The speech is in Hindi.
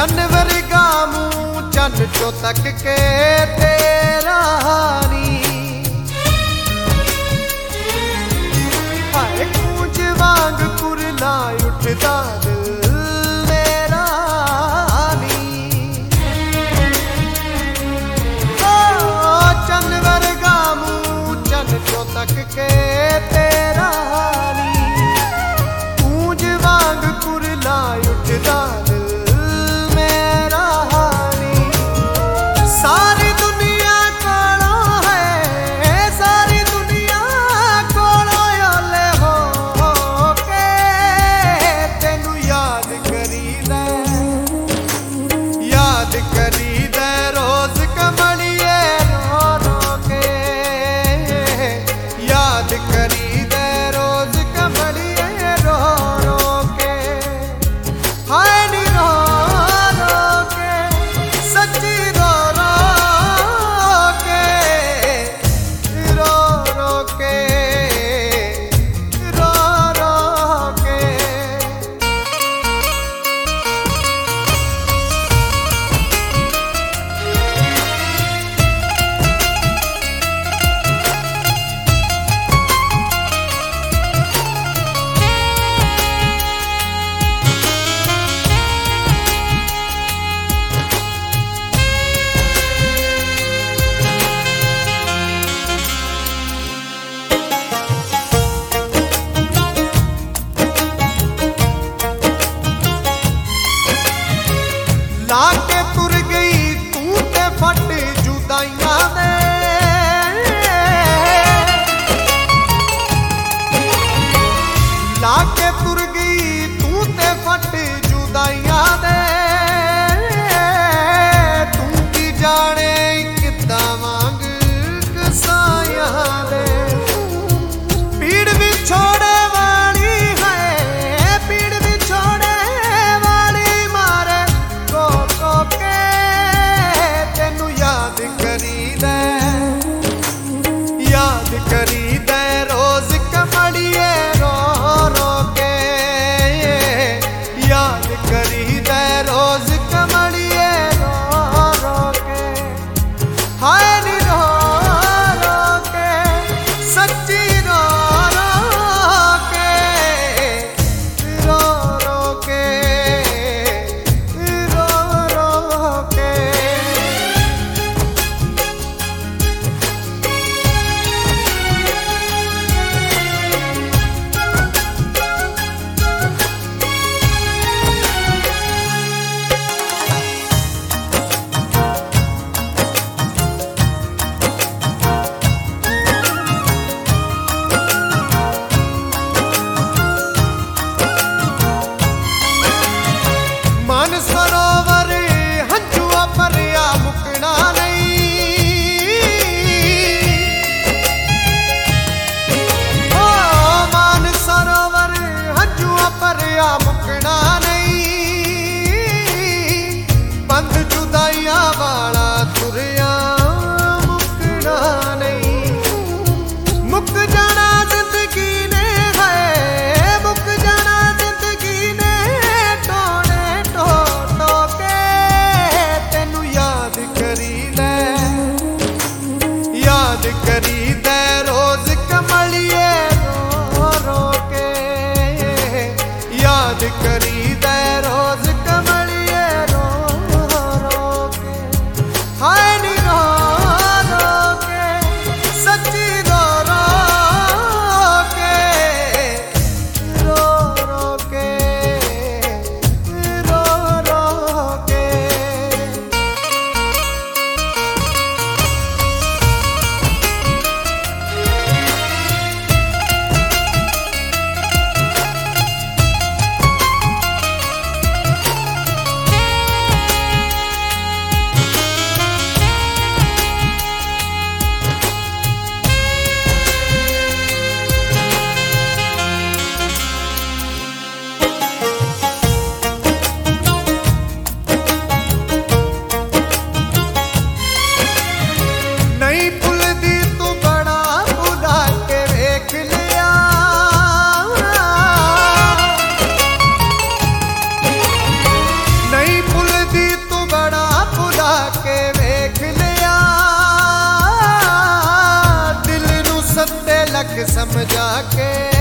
वर्गा मुंह चन चो तक के तेरा हानी हाय कूंज वांग कुरला उठदा दिल मेरा नी चन वर्गा मुंह चन चो तक के तेरा हानी कूंज वांग कुरला उठदा लाके तुर गई तू ते फट जुदाइयां दे लाके तुर गई तू ते फट जुदाइयां दे तू की जाने किदा वांग कसाइयां दे पीड़ भी छोड़े मुकना नहीं बंद जुदाइया वाला तुरिया मुकना नहीं मुक जाना जिंदगी ने है मुक जाना जिंदगी ने टोने टो टो के तेनू याद करी दे रोज कमलिए रो रो के याद करी दे रोज कमलिए रो रो के हाय नी रो रो के सच्ची रो रो के रो रो के रो रो के में जाके